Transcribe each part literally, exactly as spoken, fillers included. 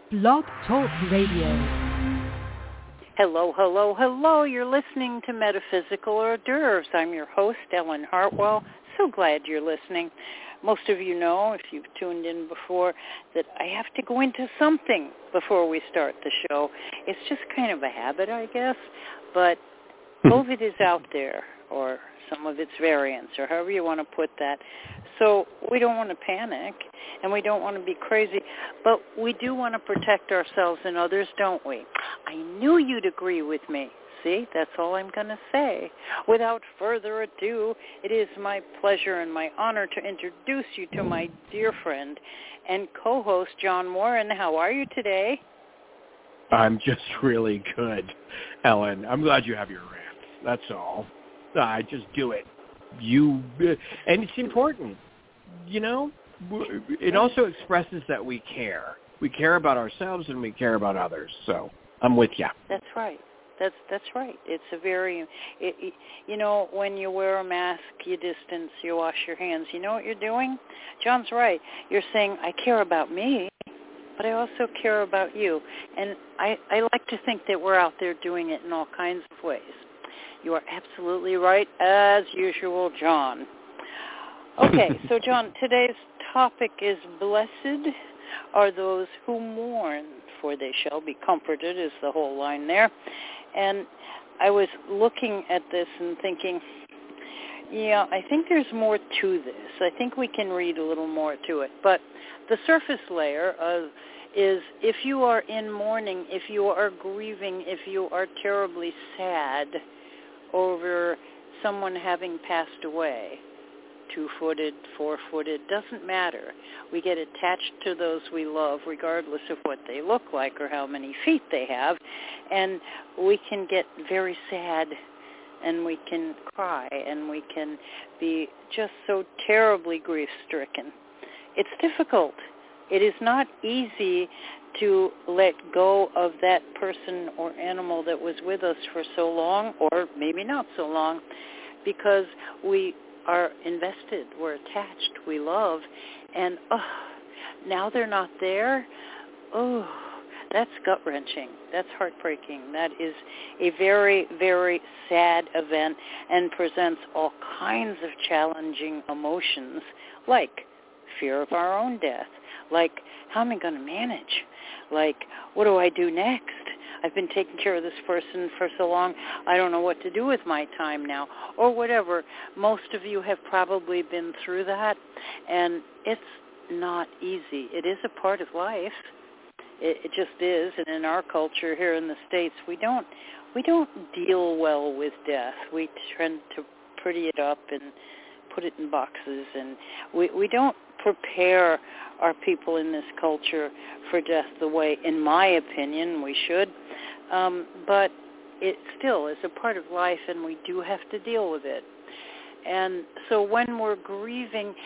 Blog Talk Radio. Hello, hello, hello. You're listening to Metaphysical Hors D'oeuvres. I'm your host, Ellen Hartwell. So glad you're listening. Most of you know, if you've tuned in before, that I have to go into something before we start the show. It's just kind of a habit, I guess. But COVID is out there, or some of its variants, or however you want to put that. So we don't want to panic, and we don't want to be crazy, but we do want to protect ourselves and others, don't we? I knew you'd agree with me. See, that's all I'm going to say. Without further ado, it is my pleasure and my honor to introduce you to my dear friend and co-host, John Warren. How are you today? I'm just really good, Ellen. I'm glad you have your rants. That's all. I just do it. You, and it's important, you know. It also expresses that we care. We care about ourselves and we care about others. So I'm with you. That's right. That's that's right. It's a very, it, it, you know, when you wear a mask, you distance, you wash your hands. You know what you're doing? John's right. You're saying, I care about me, but I also care about you. And I, I like to think that we're out there doing it in all kinds of ways. You are absolutely right, as usual, John. Okay, so, John, today's topic is blessed are those who mourn, for they shall be comforted, is the whole line there. And I was looking at this and thinking, yeah, I think there's more to this. I think we can read a little more to it. But the surface layer of is if you are in mourning, if you are grieving, if you are terribly sad over someone having passed away, two-footed, four-footed, doesn't matter. We get attached to those we love regardless of what they look like or how many feet they have, and we can get very sad and we can cry and we can be just so terribly grief-stricken. It's difficult. It is not easy to let go of that person or animal that was with us for so long, or maybe not so long, because we are invested, we're attached, we love, and oh, now they're not there. Oh, that's gut-wrenching. That's heartbreaking. That is a very, very sad event and presents all kinds of challenging emotions, like fear of our own death, like how am I going to manage? Like, what do I do next? I've been taking care of this person for so long, I don't know what to do with my time now, or whatever. Most of you have probably been through that, and it's not easy. It is a part of life. It, it just is, and in our culture here in the States, we don't we don't deal well with death. We tend to pretty it up and put it in boxes, and we, we don't prepare our people in this culture for death the way, in my opinion, we should. Um, but it still is a part of life, and we do have to deal with it. And so when we're grieving,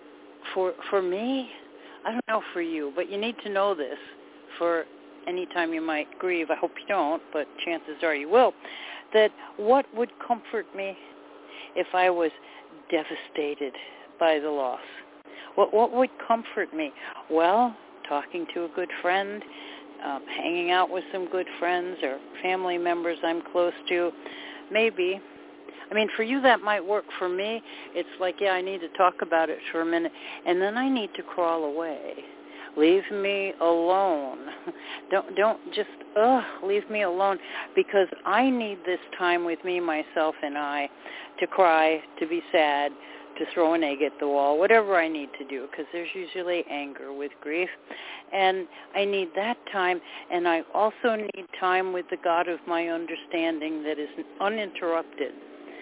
for for me, I don't know for you, but you need to know this for any time you might grieve. I hope you don't, but chances are you will. That what would comfort me if I was devastated by the loss? What what would comfort me? Well, talking to a good friend, um, hanging out with some good friends or family members I'm close to, maybe. I mean, for you that might work. For me, it's like, yeah, I need to talk about it for a minute, and then I need to crawl away. Leave me alone. Don't don't just, ugh, leave me alone, because I need this time with me, myself, and I to cry, to be sad, to throw an egg at the wall, whatever I need to do, because there's usually anger with grief. And I need that time, and I also need time with the God of my understanding that is uninterrupted.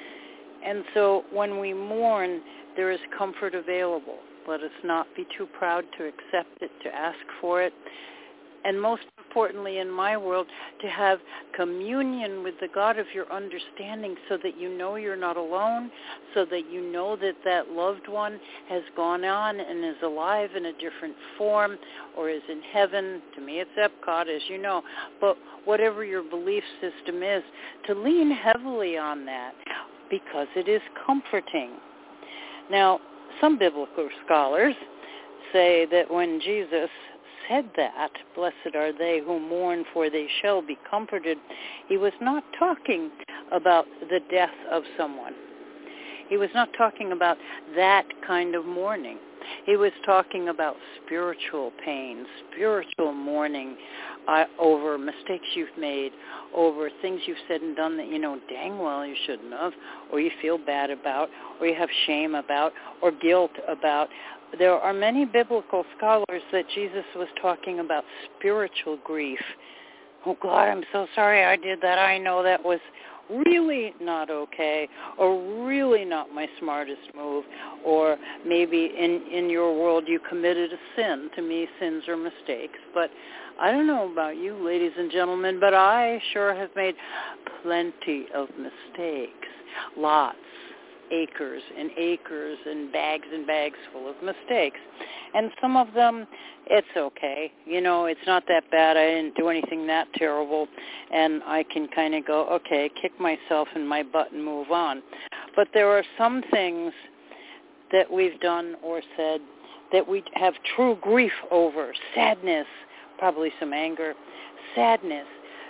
And so when we mourn, there is comfort available. Let us not be too proud to accept it, to ask for it. And most importantly in my world, to have communion with the God of your understanding so that you know you're not alone, so that you know that that loved one has gone on and is alive in a different form or is in heaven. To me, it's Epcot, as you know. But whatever your belief system is, to lean heavily on that, because it is comforting. Now, some biblical scholars say that when Jesus said that, blessed are they who mourn, for they shall be comforted, he was not talking about the death of someone. He was not talking about that kind of mourning. He was talking about spiritual pain, spiritual mourning uh, over mistakes you've made, over things you've said and done that you know dang well you shouldn't have, or you feel bad about, or you have shame about, or guilt about. There are many biblical scholars that Jesus was talking about spiritual grief. Oh, God, I'm so sorry I did that. I know that was really not okay, or really not my smartest move, or maybe in, in your world you committed a sin. To me, sins are mistakes. But I don't know about you, ladies and gentlemen, but I sure have made plenty of mistakes. Lots. Acres and acres and bags and bags full of mistakes. And some of them, it's okay. You know, it's not that bad. I didn't do anything that terrible. And I can kind of go, okay, kick myself in my butt and move on. But there are some things that we've done or said that we have true grief over. Sadness, probably some anger. Sadness.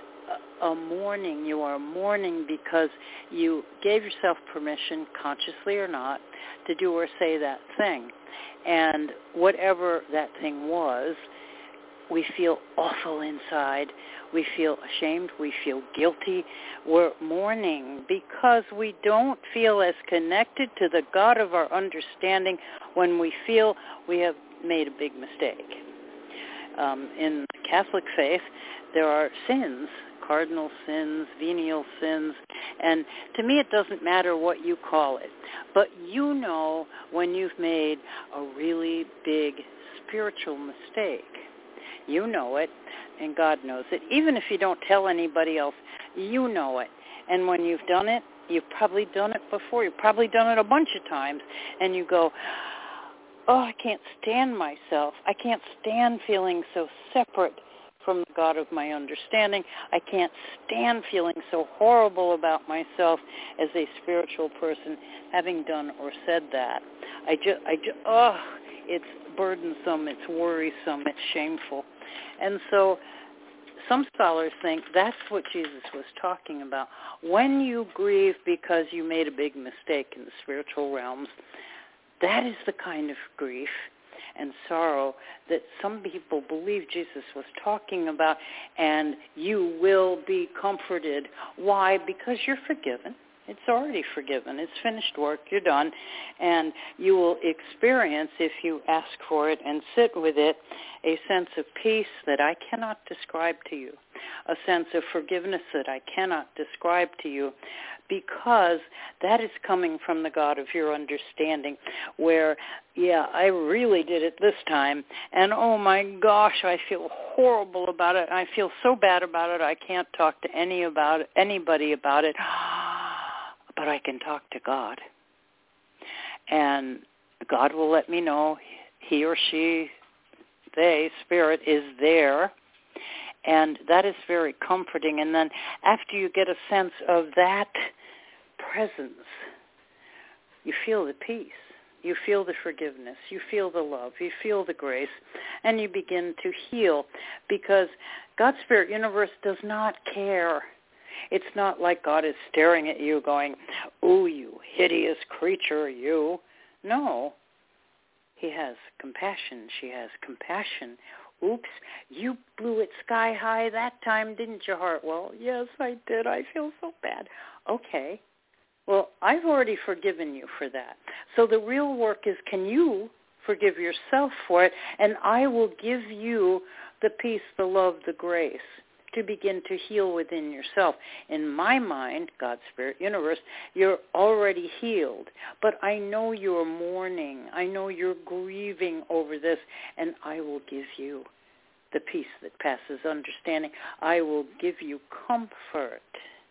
A mourning. You are mourning because you gave yourself permission, consciously or not, to do or say that thing. And whatever that thing was, we feel awful inside. We feel ashamed. We feel guilty. We're mourning because we don't feel as connected to the God of our understanding when we feel we have made a big mistake. Um, in the Catholic faith, there are sins, cardinal sins, venial sins, and to me it doesn't matter what you call it, but you know when you've made a really big spiritual mistake. You know it, and God knows it. Even if you don't tell anybody else, you know it. And when you've done it, you've probably done it before. You've probably done it a bunch of times, and you go, oh, I can't stand myself. I can't stand feeling so separate from the God of my understanding. I can't stand feeling so horrible about myself as a spiritual person, having done or said that. I just, I just, oh, it's burdensome, it's worrisome, it's shameful. And so some scholars think that's what Jesus was talking about. When you grieve because you made a big mistake in the spiritual realms, that is the kind of grief and sorrow that some people believe Jesus was talking about, and you will be comforted. Why? Because you're forgiven. It's already forgiven. It's finished work. You're done. And you will experience, if you ask for it and sit with it, a sense of peace that I cannot describe to you, a sense of forgiveness that I cannot describe to you, because that is coming from the God of your understanding, where, yeah, I really did it this time, and oh my gosh, I feel horrible about it. I feel so bad about it. I can't talk to any about it, anybody about it, but I can talk to God. And God will let me know he or she, they, Spirit, is there. And that is very comforting. And then after you get a sense of that presence, you feel the peace. You feel the forgiveness. You feel the love. You feel the grace. And you begin to heal, because God's Spirit universe does not care. It's not like God is staring at you going, "Ooh, you hideous creature, you." No. He has compassion. She has compassion. Oops, you blew it sky high that time, didn't you, Hartwell? Yes, I did. I feel so bad. Okay. Well, I've already forgiven you for that. So the real work is, can you forgive yourself for it? And I will give you the peace, the love, the grace to begin to heal within yourself. In my mind, God's Spirit universe, you're already healed. But I know you're mourning. I know you're grieving over this, and I will give you the peace that passes understanding. I will give you comfort.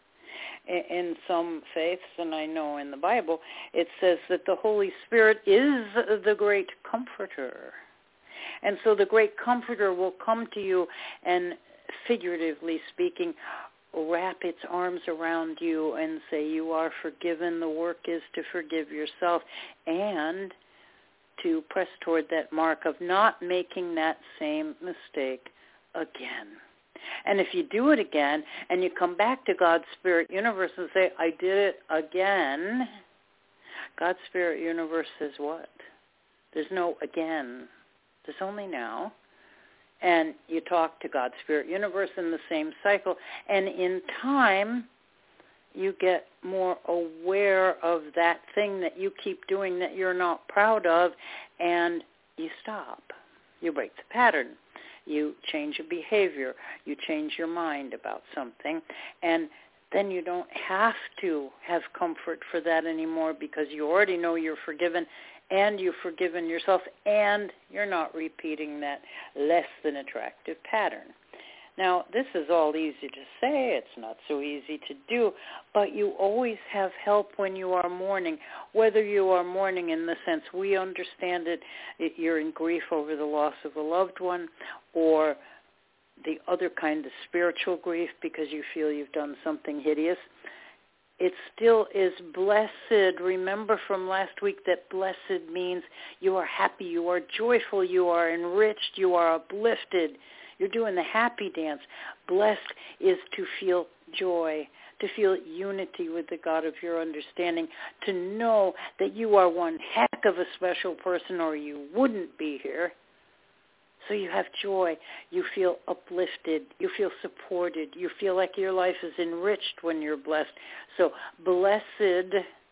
In some faiths, and I know in the Bible, it says that the Holy Spirit is the great comforter. And so the great comforter will come to you and, figuratively speaking, wrap its arms around you and say, you are forgiven. The work is to forgive yourself. And to press toward that mark of not making that same mistake again. And if you do it again and you come back to God's Spirit Universe and say, I did it again, God's Spirit Universe says what? There's no again. There's only now. And you talk to God's Spirit Universe in the same cycle. And in time, you get more aware of that thing that you keep doing that you're not proud of, and you stop. You break the pattern. You change your behavior. You change your mind about something. And then you don't have to have comfort for that anymore because you already know you're forgiven and you've forgiven yourself and you're not repeating that less than attractive pattern. Now, this is all easy to say. It's not so easy to do, but you always have help when you are mourning, whether you are mourning in the sense we understand it, you're in grief over the loss of a loved one, or the other kind of spiritual grief because you feel you've done something hideous. It still is blessed. Remember from last week that blessed means you are happy, you are joyful, you are enriched, you are uplifted. You're doing the happy dance. Blessed is to feel joy, to feel unity with the God of your understanding, to know that you are one heck of a special person or you wouldn't be here. So you have joy. You feel uplifted. You feel supported. You feel like your life is enriched when you're blessed. So blessed,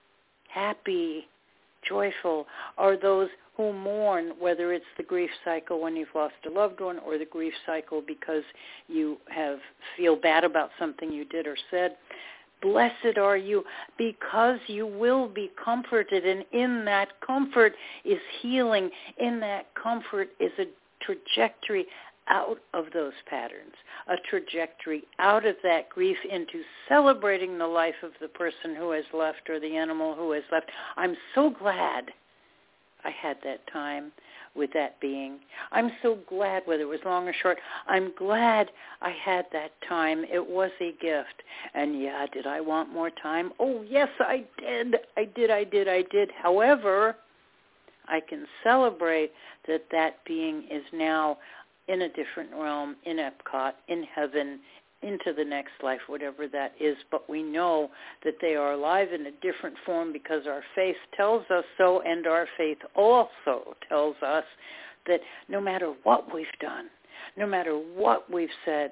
happy, joyful are those who mourn, whether it's the grief cycle when you've lost a loved one or the grief cycle because you have feel bad about something you did or said. Blessed are you because you will be comforted, and in that comfort is healing. In that comfort is a trajectory out of those patterns, a trajectory out of that grief into celebrating the life of the person who has left or the animal who has left. I'm so glad I had that time with that being. I'm so glad, whether it was long or short, I'm glad I had that time. It was a gift. And yeah, did I want more time? Oh, yes, I did. I did, I did, I did. However, I can celebrate that that being is now in a different realm, in Epcot, in heaven, into the next life, whatever that is. But we know that they are alive in a different form because our faith tells us so, and our faith also tells us that no matter what we've done, no matter what we've said,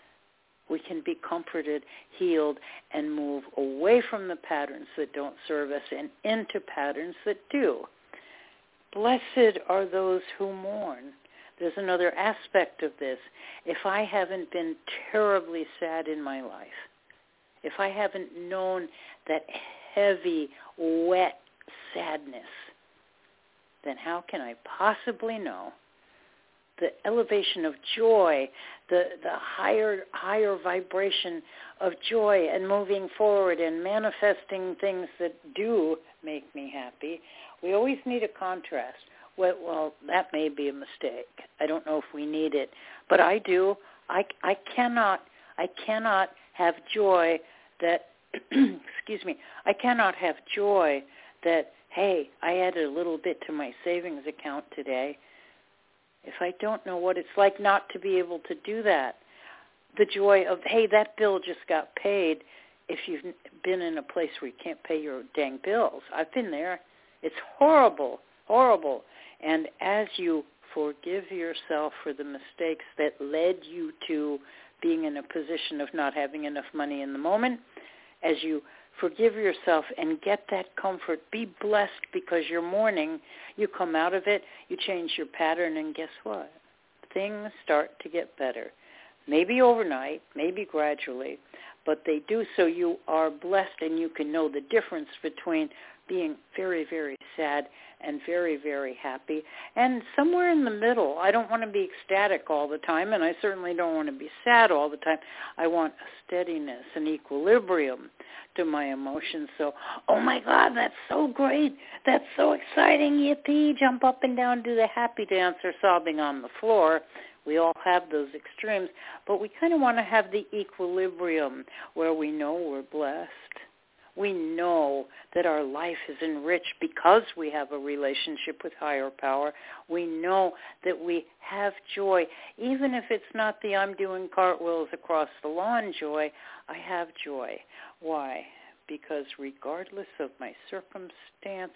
we can be comforted, healed, and move away from the patterns that don't serve us and into patterns that do. Blessed are those who mourn. There's another aspect of this. If I haven't been terribly sad in my life, if I haven't known that heavy, wet sadness, then how can I possibly know the elevation of joy, the, the higher higher vibration of joy and moving forward and manifesting things that do make me happy? We always need a contrast. Well, well, that may be a mistake. I don't know if we need it, but I do. I, I cannot I cannot have joy that, excuse me, I cannot have joy that, hey, I added a little bit to my savings account today. If I don't know what it's like not to be able to do that, the joy of, hey, that bill just got paid. If you've been in a place where you can't pay your dang bills, I've been there. It's horrible, horrible. And as you forgive yourself for the mistakes that led you to being in a position of not having enough money in the moment, as you forgive yourself and get that comfort, be blessed because you're mourning, you come out of it, you change your pattern, and guess what? Things start to get better. Maybe overnight, maybe gradually, but they do, so you are blessed and you can know the difference between being very, very sad and very, very happy, and somewhere in the middle. I don't want to be ecstatic all the time, and I certainly don't want to be sad all the time. I want a steadiness, an equilibrium to my emotions. So, oh my God, that's so great. That's so exciting. Yippee, jump up and down, do the happy dance, or sobbing on the floor. We all have those extremes, but we kind of want to have the equilibrium where we know we're blessed, We know that our life is enriched because we have a relationship with higher power. We know that we have joy. Even if it's not the I'm doing cartwheels across the lawn joy, I have joy. Why? Because regardless of my circumstances,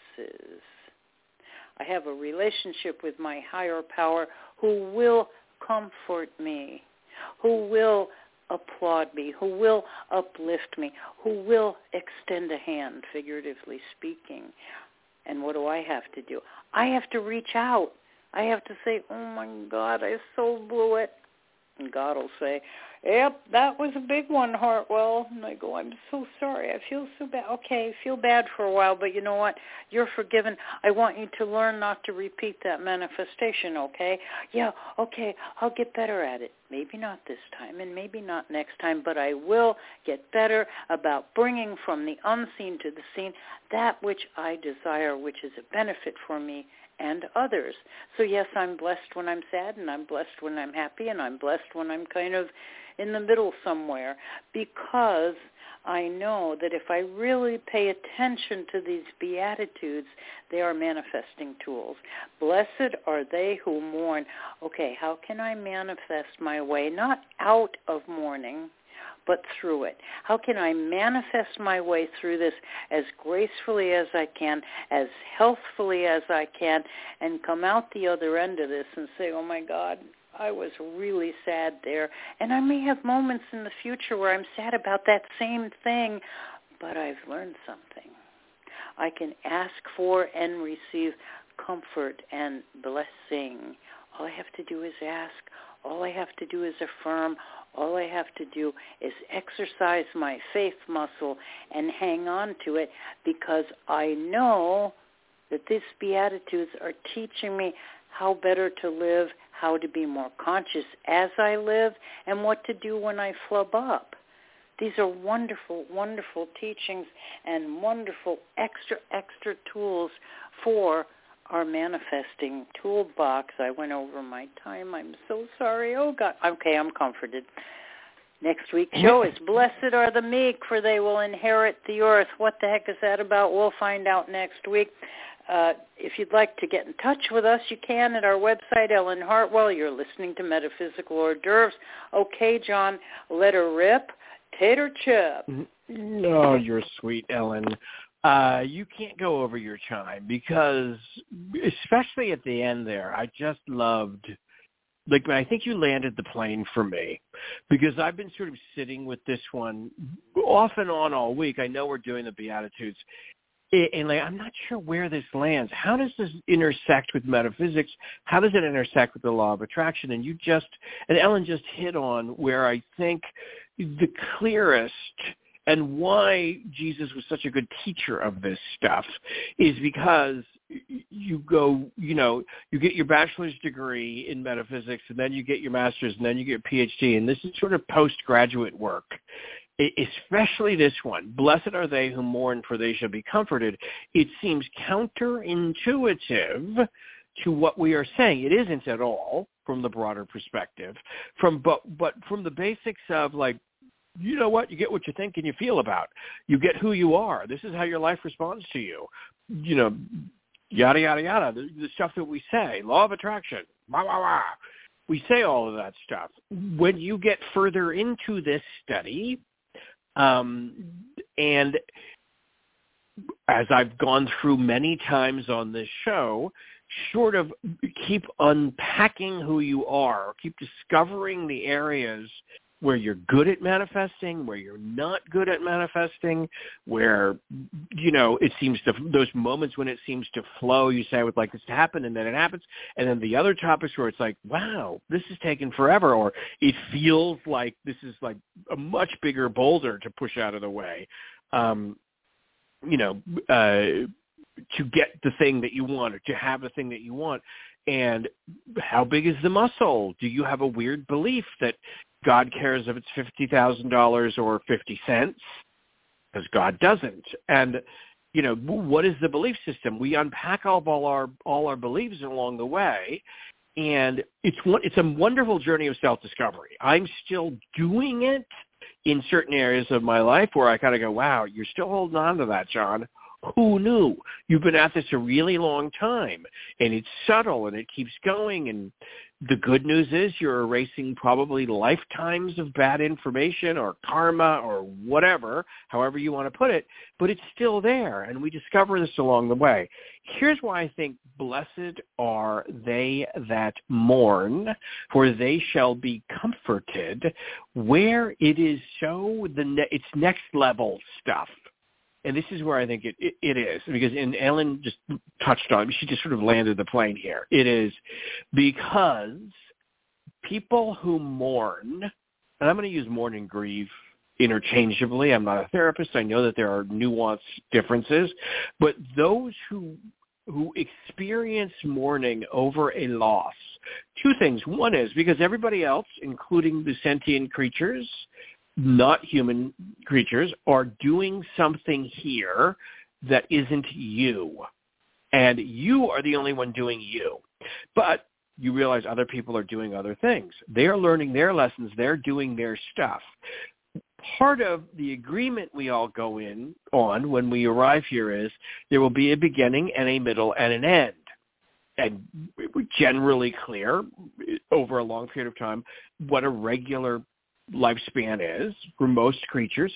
I have a relationship with my higher power who will comfort me, who will applaud me, who will uplift me, who will extend a hand, figuratively speaking. And what do I have to do? I have to reach out. I have to say, oh, my God, I so blew it. And God will say, yep, that was a big one, Hartwell. And I go, I'm so sorry. I feel so bad. Okay, feel bad for a while, but you know what? You're forgiven. I want you to learn not to repeat that manifestation, okay? Yeah, okay, I'll get better at it. Maybe not this time and maybe not next time, but I will get better about bringing from the unseen to the seen that which I desire, which is a benefit for me and others. So yes, I'm blessed when I'm sad, and I'm blessed when I'm happy, and I'm blessed when I'm kind of in the middle somewhere, because I know that if I really pay attention to these Beatitudes, they are manifesting tools. Blessed are they who mourn. Okay, how can I manifest my way, not out of mourning, but through it? How can I manifest my way through this as gracefully as I can, as healthfully as I can, and come out the other end of this and say, oh, my God, I was really sad there. And I may have moments in the future where I'm sad about that same thing, but I've learned something. I can ask for and receive comfort and blessing. All I have to do is ask. All I have to do is affirm. All I have to do is exercise my faith muscle and hang on to it, because I know that these Beatitudes are teaching me how better to live, how to be more conscious as I live, and what to do when I flub up. These are wonderful, wonderful teachings and wonderful extra, extra tools for our manifesting toolbox. I went over my time. I'm so sorry. Oh, God. Okay, I'm comforted. Next week's show is Blessed Are the Meek, for they will inherit the earth. What the heck is that about? We'll find out next week. Uh, if you'd like to get in touch with us, you can at our website, Ellen Hartwell. You're listening to Metaphysical Hors d'oeuvres. Okay, John, let her rip. Tater chip. Oh, you're sweet, Ellen. Uh, you can't go over your chime, because especially at the end there, I just loved, like, I think you landed the plane for me, because I've been sort of sitting with this one off and on all week. I know we're doing the Beatitudes, and like, I'm not sure where this lands. How does this intersect with metaphysics? How does it intersect with the law of attraction? And you just, and Ellen just hit on where I think the clearest, and why Jesus was such a good teacher of this stuff, is because you go, you know, you get your bachelor's degree in metaphysics, and then you get your master's, and then you get your P H D, and this is sort of postgraduate work. Especially this one, blessed are they who mourn, for they shall be comforted. It seems counterintuitive to what we are saying. It isn't at all, from the broader perspective. From but but from the basics of, like, you know what, you get what you think and you feel about. You get who you are. This is how your life responds to you. You know, yada yada yada. The, the stuff that we say, law of attraction. Wah wah wah. We say all of that stuff. When you get further into this study, Um, and as I've gone through many times on this show, sort of keep unpacking who you are, keep discovering the areas where you're good at manifesting, where you're not good at manifesting, where, you know, it seems to, those moments when it seems to flow, you say, I would like this to happen, and then it happens. And then the other topics where it's like, wow, this is taking forever, or it feels like this is like a much bigger boulder to push out of the way, um, you know, uh, to get the thing that you want, or to have the thing that you want. And how big is the muscle? Do you have a weird belief that God cares if it's fifty thousand dollars or fifty cents? Because God doesn't. And, you know, what is the belief system? We unpack all, all our all our beliefs along the way, and it's one, it's a wonderful journey of self-discovery. I'm still doing it. in certain areas of my life where I kind of go, wow, you're still holding on to that, John. Who knew? You've been at this a really long time, and it's subtle, and it keeps going. And the good news is you're erasing probably lifetimes of bad information or karma or whatever, however you want to put it, but it's still there, and we discover this along the way. Here's why I think blessed are they that mourn, for they shall be comforted, where it is so, the ne- it's next level stuff. And this is where I think it, it, it is, because, and Ellen just touched on, she just sort of landed the plane here. It is because people who mourn, and I'm going to use mourn and grieve interchangeably. I'm not a therapist. I know that there are nuanced differences, but those who who experience mourning over a loss, two things. One is because everybody else, including the sentient creatures, not human creatures, are doing something here that isn't you. And you are the only one doing you. But you realize other people are doing other things. They're learning their lessons. They're doing their stuff. Part of the agreement we all go in on when we arrive here is there will be a beginning and a middle and an end. And we're generally clear over a long period of time what a regular lifespan is for most creatures.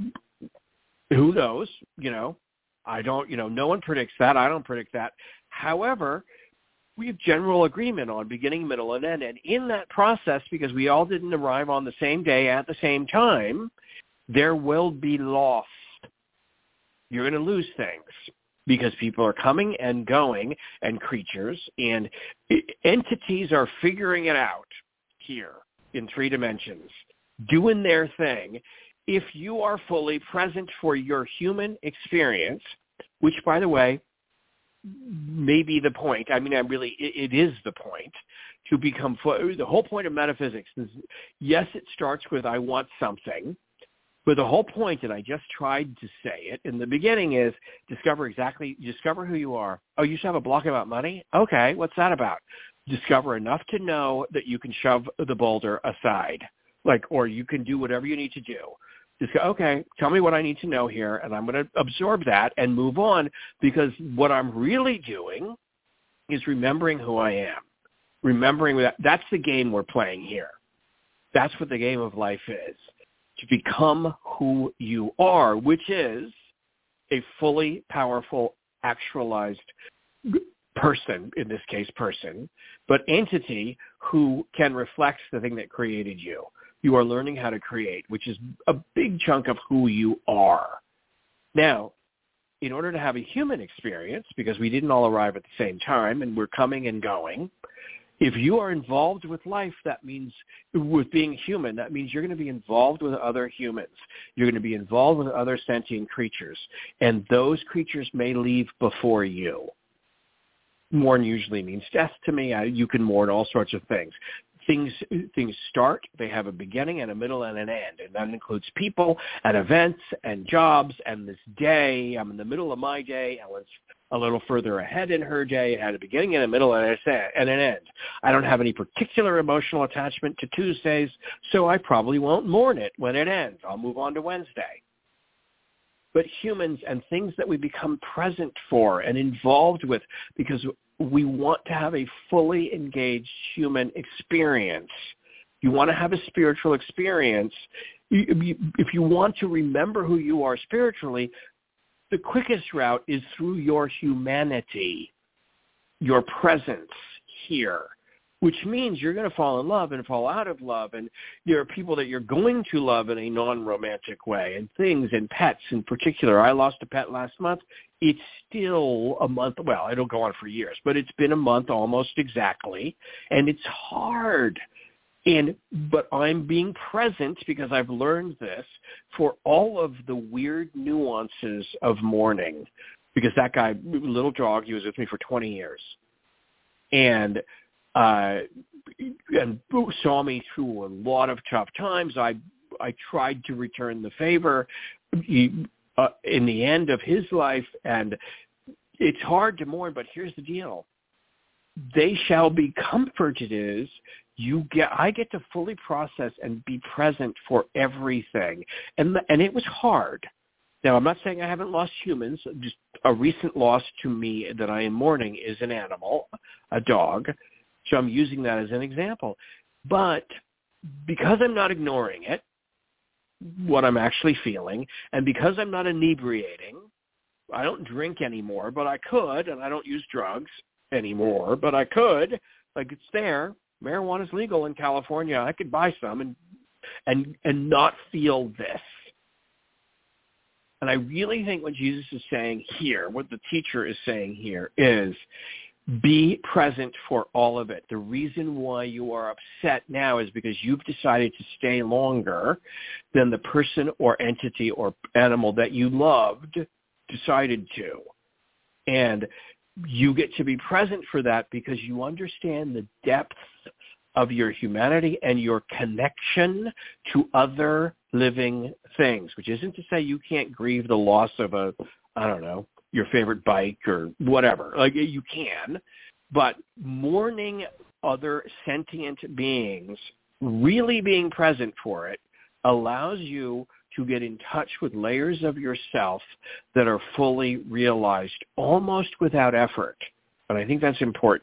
Who knows? You know, I don't, you know, no one predicts that. I don't predict that. However, we have general agreement on beginning, middle, and end. And in that process, because we all didn't arrive on the same day at the same time, there will be loss. You're going to lose things because people are coming and going, and creatures and entities are figuring it out here in three dimensions, doing their thing. If you are fully present for your human experience, which, by the way, may be the point. I mean, I really, it, it is the point to become, the whole point of metaphysics is, yes, it starts with I want something, but the whole point, and I just tried to say it in the beginning, is discover exactly, discover who you are. Oh, you used to have a block about money? Okay, what's that about? Discover enough to know that you can shove the boulder aside. Like, or you can do whatever you need to do. Just go, okay, tell me what I need to know here, and I'm going to absorb that and move on, because what I'm really doing is remembering who I am. Remembering that that's the game we're playing here. That's what the game of life is, to become who you are, which is a fully powerful, actualized person, in this case person, but entity who can reflect the thing that created you. You are learning how to create, which is a big chunk of who you are. Now, in order to have a human experience, because we didn't all arrive at the same time and we're coming and going, if you are involved with life, that means, with being human, that means you're going to be involved with other humans. You're going to be involved with other sentient creatures, and those creatures may leave before you. Mourn usually means death to me. I, you can mourn all sorts of things. Things things start, they have a beginning and a middle and an end, and that includes people and events and jobs and this day. I'm in the middle of my day. Ellen's a little further ahead in her day. It had a beginning and a middle and an end. I don't have any particular emotional attachment to Tuesdays, so I probably won't mourn it when it ends. I'll move on to Wednesday. But humans and things that we become present for and involved with, because we want to have a fully engaged human experience. You want to have a spiritual experience. If you want to remember who you are spiritually, the quickest route is through your humanity, your presence here, which means you're going to fall in love and fall out of love, and there are people that you're going to love in a non-romantic way, and things and pets in particular. I lost a pet last month. It's still a month. Well, it'll go on for years, but it's been a month almost exactly, and it's hard. And but I'm being present, because I've learned this, for all of the weird nuances of mourning, because that guy, little dog, he was with me for twenty years, and uh, and saw me through a lot of tough times. I I tried to return the favor he, uh, in the end of his life, and it's hard to mourn. But here's the deal: they shall be comforted. Is you get, I get to fully process and be present for everything. And, and it was hard. Now, I'm not saying I haven't lost humans. Just a recent loss to me that I am mourning is an animal, a dog. So I'm using that as an example. But because I'm not ignoring it, what I'm actually feeling, and because I'm not inebriating, I don't drink anymore, but I could, and I don't use drugs anymore, but I could. Like, it's there. Marijuana is legal in California. I could buy some and and and not feel this. And I really think what Jesus is saying here, what the teacher is saying here, is be present for all of it. The reason why you are upset now is because you've decided to stay longer than the person or entity or animal that you loved decided to. And you get to be present for that because you understand the depth of your humanity and your connection to other living things, which isn't to say you can't grieve the loss of a, I don't know, your favorite bike or whatever. Like, you can, but mourning other sentient beings, really being present for it, allows you to get in touch with layers of yourself that are fully realized almost without effort. And I think that's important.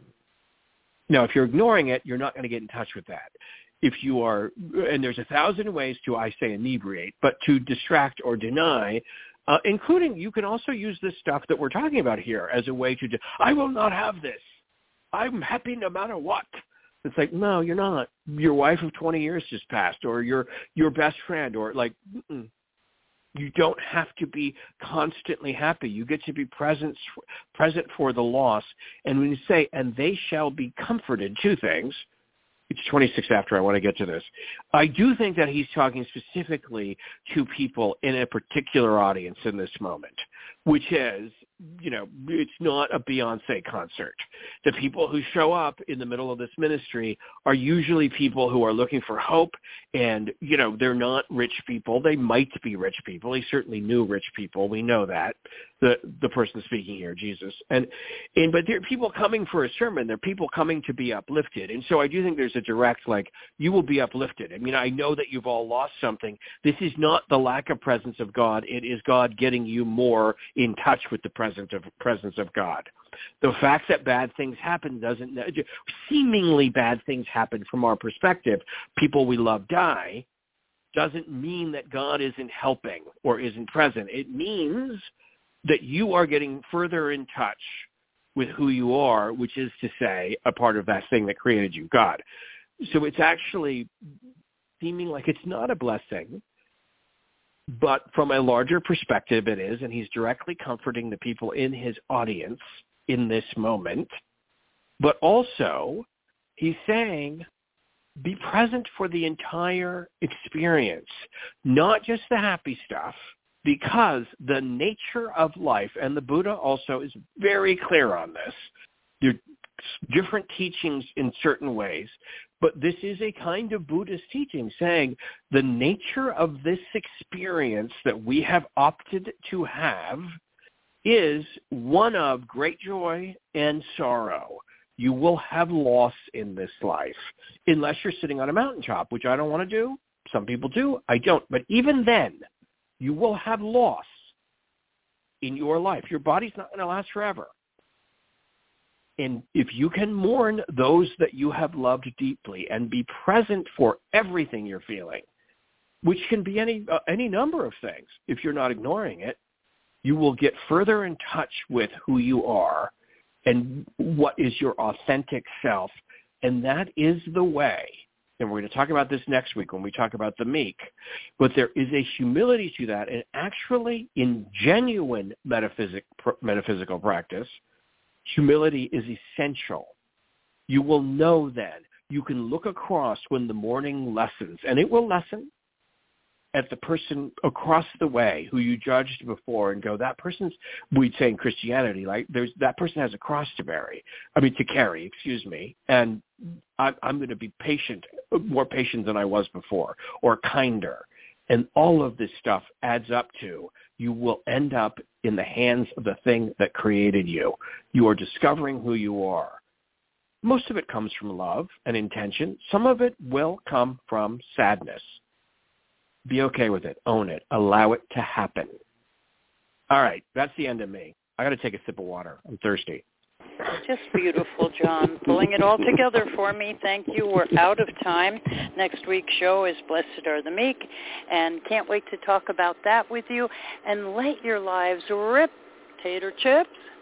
Now, if you're ignoring it, you're not going to get in touch with that. If you are, and there's a thousand ways to, I say, inebriate, but to distract or deny, uh, including you can also use this stuff that we're talking about here as a way to, do, I will not have this. I'm happy no matter what. It's like, no, you're not. Your wife of twenty years just passed, or your your best friend, or like, mm-mm. You don't have to be constantly happy. You get to be present, present for the loss. And when you say, and they shall be comforted, two things. It's twenty-six after, I want to get to this. I do think that he's talking specifically to people in a particular audience in this moment, which is, you know, it's not a Beyonce concert. The people who show up in the middle of this ministry are usually people who are looking for hope, and, you know, they're not rich people. They might be rich people. He certainly knew rich people. We know that, the the person speaking here, Jesus. And, and but there are people coming for a sermon. There are people coming to be uplifted. And so I do think there's a direct, like, you will be uplifted. I mean, I know that you've all lost something. This is not the lack of presence of God. It is God getting you more in touch with the presence of presence of God. The fact that bad things happen doesn't, seemingly bad things happen from our perspective, people we love die, doesn't mean that God isn't helping or isn't present. It means that you are getting further in touch with who you are, which is to say, a part of that thing that created you, God. So it's actually seeming like it's not a blessing, but from a larger perspective it is, and he's directly comforting the people in his audience in this moment. But also, he's saying, be present for the entire experience, not just the happy stuff, because the nature of life, and the Buddha also is very clear on this, there are different teachings in certain ways, but this is a kind of Buddhist teaching saying the nature of this experience that we have opted to have is one of great joy and sorrow. You will have loss in this life, unless you're sitting on a mountaintop, which I don't want to do. Some people do. I don't. But even then, you will have loss in your life. Your body's not going to last forever. And if you can mourn those that you have loved deeply and be present for everything you're feeling, which can be any uh, any number of things, if you're not ignoring it, you will get further in touch with who you are and what is your authentic self. And that is the way, and we're going to talk about this next week when we talk about the meek, but there is a humility to that. And actually, in genuine metaphysic, metaphysical practice, humility is essential. You will know then. You can look across when the morning lessens, and it will lessen, at the person across the way who you judged before and go, that person's, we'd say in Christianity, like there's that person has a cross to bear. I mean, to carry, excuse me. And I'm, I'm going to be patient, more patient than I was before, or kinder. And all of this stuff adds up to, you will end up in the hands of the thing that created you. You are discovering who you are. Most of it comes from love and intention. Some of it will come from sadness. Be okay with it. Own it. Allow it to happen. All right, that's the end of me. I got to take a sip of water. I'm thirsty. Just beautiful, John. Pulling it all together for me. Thank you. We're out of time. Next week's show is Blessed Are the Meek, and can't wait to talk about that with you. And let your lives rip, tater chips.